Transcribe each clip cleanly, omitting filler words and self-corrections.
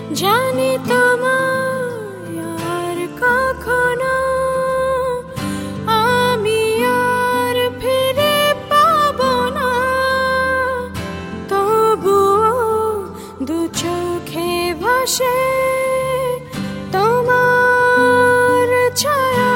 জানি তোমায় আর কখনো আমি আর ফিরে পাবো না, তবুও দু চোখে ভাসে তোমার ছায়া।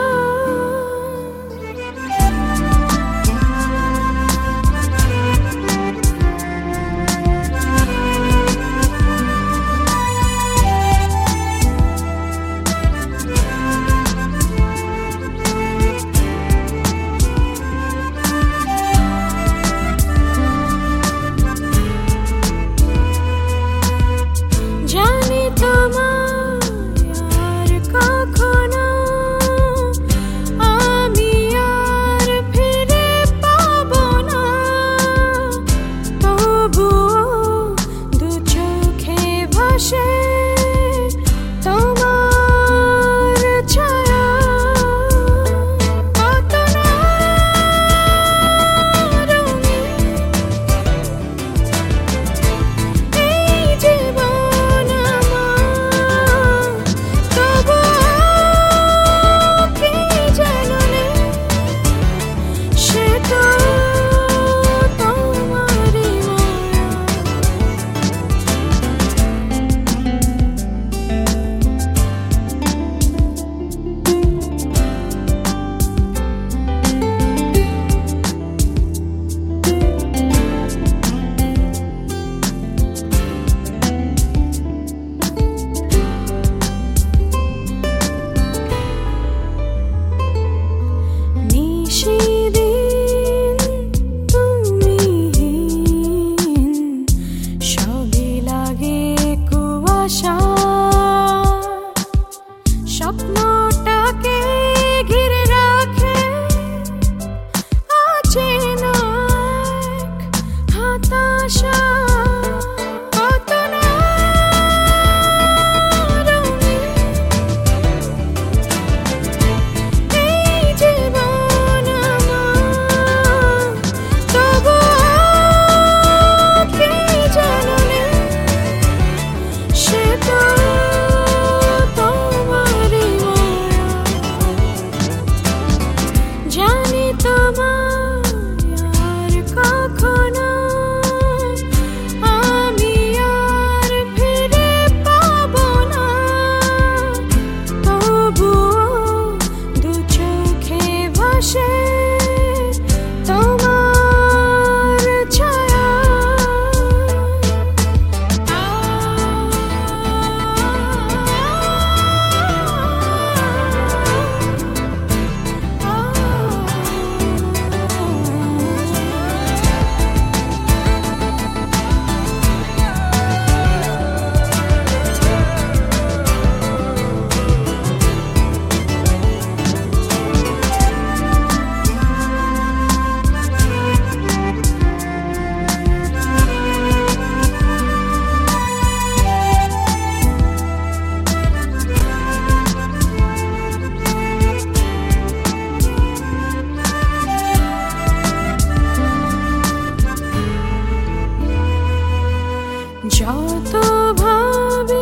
জানি তোমায় আর কখনো আমি আর ফিরে পাবো না, তবুও দু চোখে ভাসে তোমার ছায়া। কত না রঙিন এই জীবন আমার, তবুও কি যেন নেই, সে তো তোমারই মায়া। নিশিদিন তুমিহীন সবই লাগে কুয়াশা, স্বপ্নটাকে ঘিরে রাখে অচেনা এক হতাশা। কত না রঙিন এই জীবন আমার, তবুও কি যেন নেই, সে তো তোমারই মায়া। জানি তোমায় আর কখনো আমি আর ফিরে পাবো না, তবুও দু চোখে ভাসে তোমার ছায়া। যত ভাবি